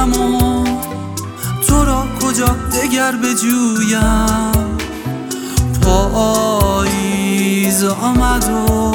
بگیرم و تو را کجا دگر بجویم. پاییز آمد و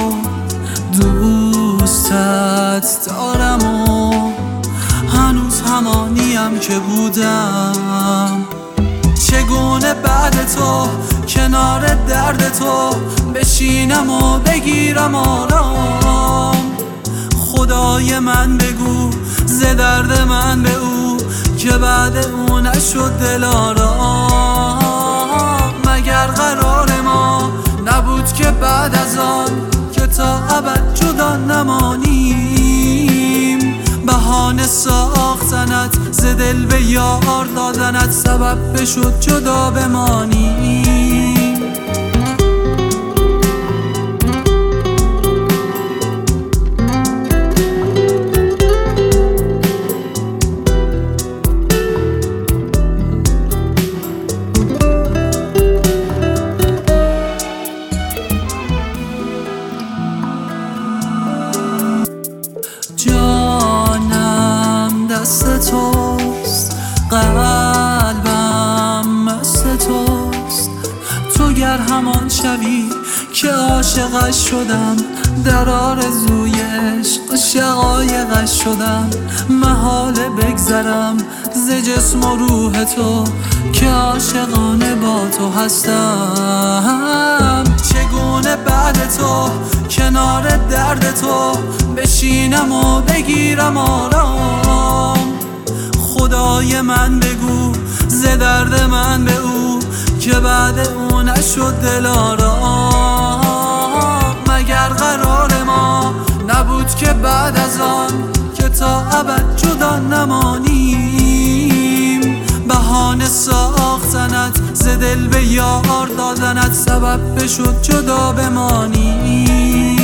دوستت دارم و هنوز همانیم که بودم. چگونه بعد تو کنار درد تو بشینم و بگیرم آرام. خدای من بگو ز درد من به او که بعد او نشد دلارام. مگر قرار ما نبود که بعد از آن که تا ابد جدا نمانیم. بهانه ساختنت ز دل به یار دادنت سبب بشد جدا بمانیم. جانم دست توست، قلبم مست توست. تو گر همان شوی که عاشقش شدم، در آرزوی عشق شقایقش شدم. محاله بگذرم ز جسم و روح تو که عاشقانه با تو هستم. چگونه بعد تو کنار درد تو بشینم و بگیرم آرام. خدای من بگو ز درد من به او که بعد او نشد دلارام. مگر قرار ما نبود که بعد از آن که تا ابد جدا نمانیم. بهانه ساختنت ز دل به یار دادنت سبب بشد جدا بمانیم.